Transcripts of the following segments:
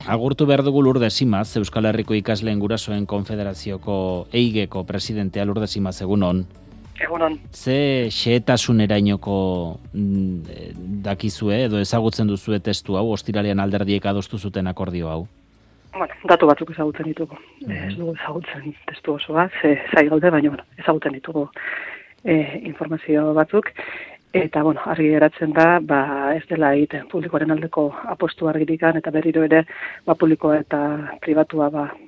Agurtu behar dugu Lourdes Imaz, Euskal Herriko Ikasleen Gurasoen Konfederazioko EIGeko presidentea. Lourdes Imaz, egunon. Egunon. Ze xehetasunerainoko dakizue edo ezagutzen duzue testu hau, ostiralean alderdiek adostu zuten akordio hau? Bueno, datu batzuk ezagutzen ditugu. Ez dugu ezagutzen testu osoa, zai gaude, baina ezagutzen ditugu informazio batzuk. Eta, argi geratzen da, ez dela egiten publikoaren aldeko apostu argirikan, eta berriro ere, publikoa eta pribatua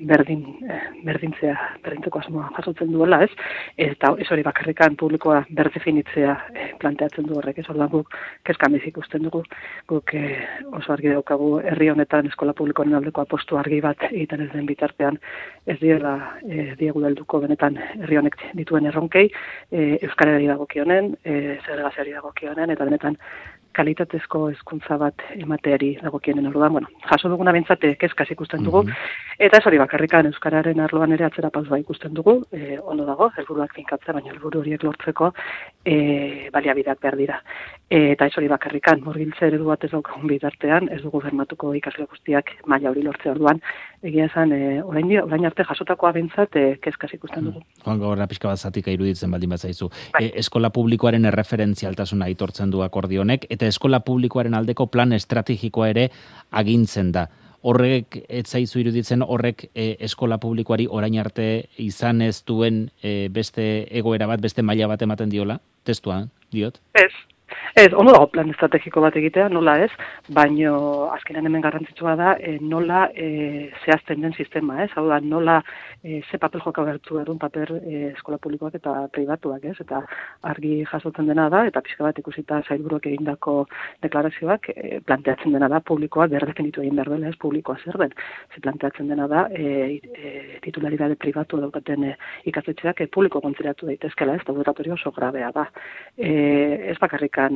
berdintzeko asmoa jasotzen duela, ez? Eta ez hori bakarrikan publikoa berdefinitzea planteatzen du horrek, ez orduan guk kezkamiz ikusten dugu, guk oso argi daukagu herri honetan eskola publikoaren aldeko apostu argi bat egiten ez den bitartean, ez diegu helduko benetan herri honek dituen erronkei, euskarari dagokionen, segregazioari dagokionen, eta benetan kalitatezko hezkuntza bat emateari dagokionen orduan. Jaso duguna behintzat kezkaz ikusten dugu, eta ez hori bakarrikan euskararen arloan ere atzera pausua ikusten dugu, ondo dago, helburuak finkatzea, baina helburu horiek lortzeko baliabideak behar dira. Eta ez hori bakarrikan, murgiltze eredu bat ez daukagun bitartean, ez dugu bermatuko ikasle guztiak maila hori lortzea orduan, egia esan, orain arte jasotakoa behintzat kezkaz ikusten dugu. Gaurra pixka bat zatika iruditzen baldin bazaizu. Eskola publikoaren erreferentzialtasuna aitortzen du akordio honek, eta eskola publikoaren aldeko plan estrategikoa ere agintzen da. Horrek, ez zaizu iruditzen, horrek eskola publikoari orain arte izan ez duen beste egoera bat, beste maila bat ematen diola? Testua, diot? Ez, ondo dago plan estrategiko bat egitea, nola ez, baino azkenean hemen garrantzitsua da nola zehazten den sistema, ez? Hau da, nola ze papel joka bertu edun paper eskola publikoak eta pribatuak, ez? Eta argi jasotzen dena da, eta pixka bat ikusita sailburuak egindako deklarazioak planteatzen dena da, publikoa berdefinitu egin behar dela, ez? Publikoa zer den. Ze planteatzen dena da, titularidade pribatu daukaten ikastetxeak publiko kontzeratu daitezkela, ez? Laboratorio oso grabea da. Ez bakarrikan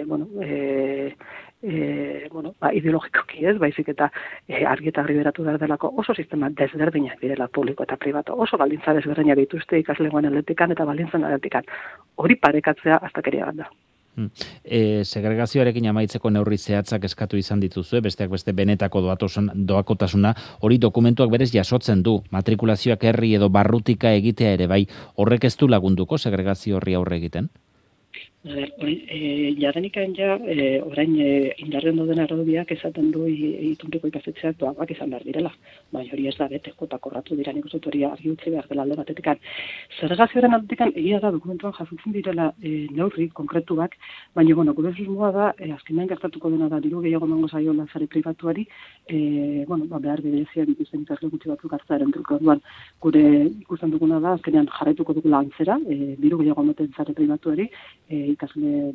ideologikoki ez, baizik eta argi eta beratu behar delako oso sistema desberdinak direla publiko eta pribatu, oso baldintza desberdinak dituzte ikaslegoen aldetikan eta baldintzen aldetikan. Hori parekatzea astakeria bat da. Segregazioarekin amaitzeko neurri zehatzak eskatu izan dituzue, besteak beste benetako doakotasuna, hori dokumentuak berez jasotzen du, matrikulazioak herri edo barrutika egitea ere bai, horrek ez du lagunduko segregazio horri aurre egiten? Jarrenikan orain indarren doden araudiak esaten du itunpeko ikastetxeak doakoak izan behar direla. Baina hori ez da bete, eta korratu dira nik uste hori argi utzi behar dela alde batetikan. Segregazioaren aldetikan egia da dokumentuan jasotzen direla neurri konkretuak, baina gure susmoa da, azkenean gertatuko dena da, diru gehiago emango zaiola sare pribatuari, behar berezia dituzten ikasle gutxi batzuk hartzearen truke orduan gure ikusten duguna da, azkenean jarraituko dugula antzera, diru gehiago ematen sare pribatuari, ikasle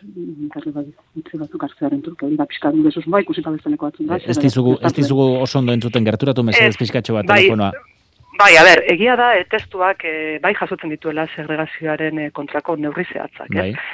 batzuk hartzearen truke hori da pixka du bezuz ikusita bezaleko batzun da. Ez dizugu oso ondo entzuten gerturatu mesedez pixkatxo bat telefonoa. Bai, egia da, testuak bai jasotzen dituela segregazioaren kontrako neurri zehatzak.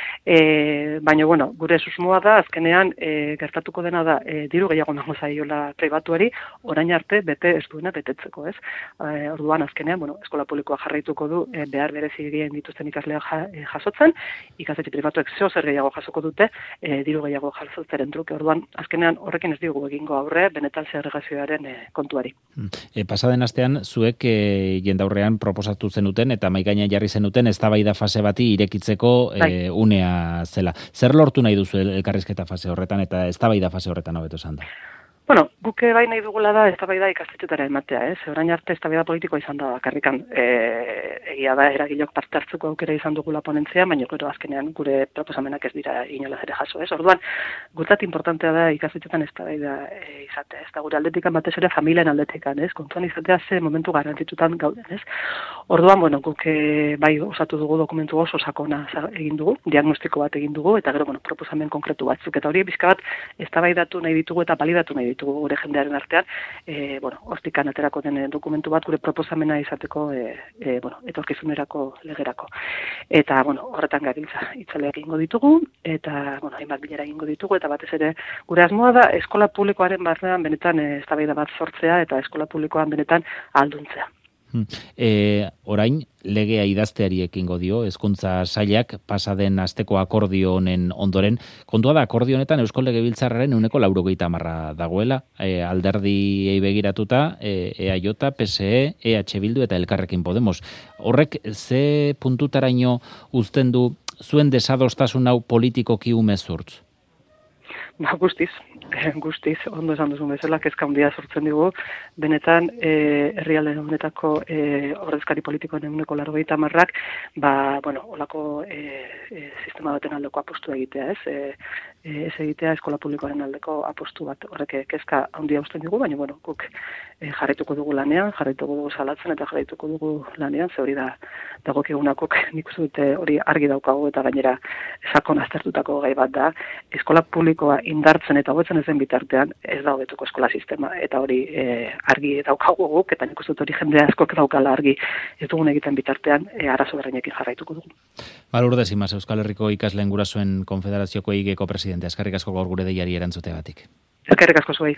Baina, gure susmoa da, azkenean gertatuko dena da, diru gehiago emango zaiola pribatuari, orain arte bete ez duena betetzeko, ez? Orduan, azkenean, eskola publikoa jarraituko du behar berezi egin dituzten ikasleak jasotzen, ikastetxe pribatuek zer gehiago jasoko dute, diru gehiago jasotzaren truke. Orduan, azkenean horrekin ez digu egingo aurre, benetan segregazioaren kontuari. Pasaden astean, zuek jendaurrean proposatu zenuten eta mahaigainean jarri zenuten eztabaida fase bati irekitzeko unea zela. Zer lortu nahi duzu elkarrizketa fase horretan eta eztabaida fase horretan hobeto esan da? Buke bai nahi dugula da eztabaida ikastetxetara ematea, ez? Orain arte eztabaida politikoa izan da bakarrikan. Egia da eragilok parte hartzeko aukera izan dugula ponentzia, baina gero azkenean gure proposamenak ez dira inolaz ere jaso, ez? Orduan, gutzat importantea da ikastetxetan eztabaida izatea, ez da gure aldetikan batez ere familien aldetikan, ez? Kontuan izatea ze momentu garrantzitsutan gauden, ez? Orduan, guk bai osatu dugu dokumentu oso sakona egin dugu, diagnostiko bat egin dugu, eta gero, proposamen konkretu batzuk, eta hori bizka bat eztabaidatu nahi ditugu eta balidatu nahi ditugu gure jendearen artean, hortikan aterako den dokumentu bat gure proposamena izateko, etorkizunerako legerako. Eta, horretan gabiltza itzaleak egingo ditugu, eta, hainbat bilera egingo ditugu, eta batez ere gure asmoa da eskola publikoaren barnean benetan eztabaida bat sortzea, eta eskola publikoan benetan ahalduntzea. Orain, legea idazteari ekingo dio, hezkuntza sailak pasaden asteko akordio honen ondoren. Kontua da, akordio honetan Eusko Legebiltzarraren 90% dagoela, alderdiei begiratuta, EAJ, PSE, EH Bildu eta Elkarrekin Podemos. Horrek, ze puntutaraino uzten du zuen desadostasun hau politikoki umezurtz? Guztiz, ondo esan duzun bezala, kezka handia sortzen dugu, benetan, herrialde honetako ordezkari politikoen 90%, olako sistema baten aldeko apostu egitea, ez egitea eskola publikoaren aldeko apostu bat, horrek kezka handia uzten dugu, baina, guk jarraituko dugu lanean, jarraituko dugu salatzen eta jarraituko dugu lanean, ze hori da dagokigunakok nik uste dute hori argi daukagu eta gainera sakon aztertutako gai bat da, eskola publikoa indartzen eta hobetzen ezen bitartean ez da hobetuko eskola sistema eta hori argi daukagu guk eta nik uste dut hori jende askok daukala argi ez dugun egiten bitartean arazo berreinekin jarraituko dugu. Lourdes Imaz, Euskal Herriko ikasleen gurasoen konfederazioko igeko presidente, eskerrik asko gaur gure deiari erantzuteagatik. Eskerrik asko zuei.